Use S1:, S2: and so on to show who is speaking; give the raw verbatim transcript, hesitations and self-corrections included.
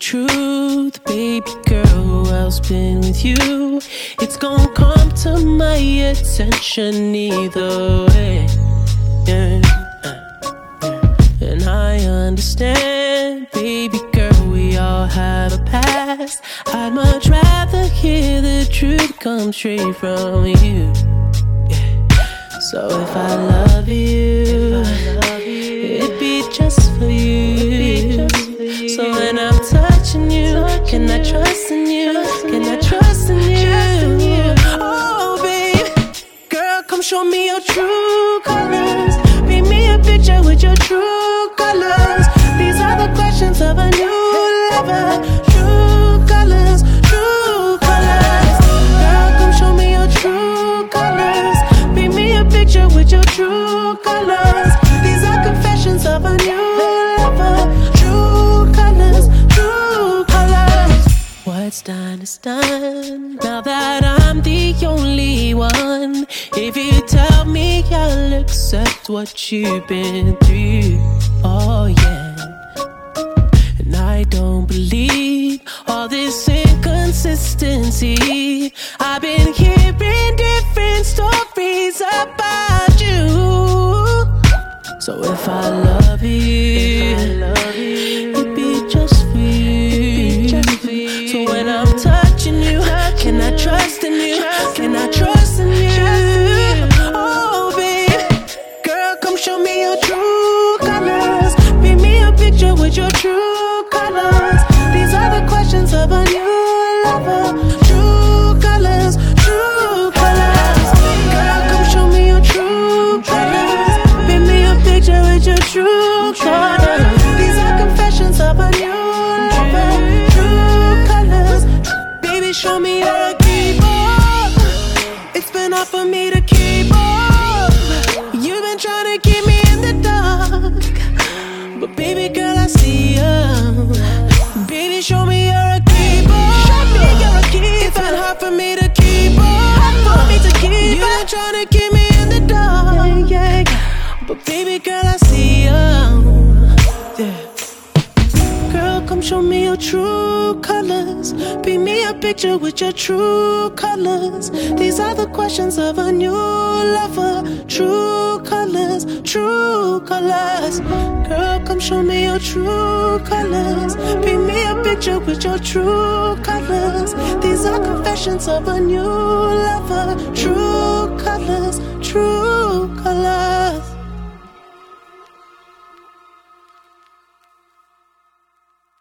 S1: truth, baby girl, who else been with you? It's gonna come to my attention either way. Yeah. And I understand, baby girl, we all have a past. I'd much rather hear the truth come straight from you. So if I love you, it'd be just for you. So when I'm touching you, can I trust in you? Can I trust in you? Oh, babe, girl, come show me your true colors. Paint me a picture with your true colors. These are the questions of a new lover. True colors, true colors. Girl, come show me your true colors. Paint me a picture with your true colors. These are confessions of a new lover. True colors, true colors. What's done is done. Now that I'm the only one, if you tell me I'll accept what you've been through, oh yeah. And I don't believe all this inconsistency. I've been hearing different stories about you. So if I love you, it'd be just for you. So when I'm touching you, can I trust in you? Can I trust in you? Oh, babe, girl, come show me your true colors. Paint me a picture with your true colors. These are the questions of a new lover. True colors, true colors. Girl, come show me your true colors. Paint me a picture with your true colors. These are confessions of a new lover. True colors. Baby, show me you're a keeper. It's been hard for me to keep up. You've been trying to keep me in the dark, but baby girl, I see you. Baby, show me you're a keeper. Show me you're a keeper. It's been hard for me to keep up. Hard for me to keep You've been trying to keep me in the dark, yeah, yeah. But baby girl, I see you. Yeah. Girl, come show me your true colors. Paint me a picture with your true colors. These are the questions of a new lover. True colors, true colors. Girl, come show me your true colors. Paint me a picture with your true colors. These are confessions of a new lover. True colors,